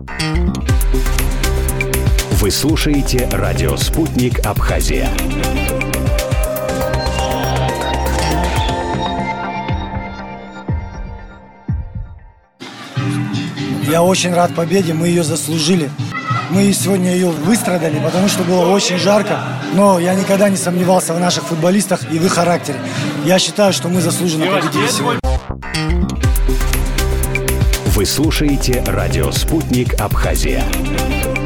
Вы слушаете радио «Спутник Абхазия». Я очень рад победе, мы ее заслужили. Мы сегодня ее выстрадали, потому что было очень жарко. Но я никогда не сомневался в наших футболистах и в их характере. Я считаю, что мы заслуженно победили сегодня. Вы слушаете радио «Спутник Абхазия».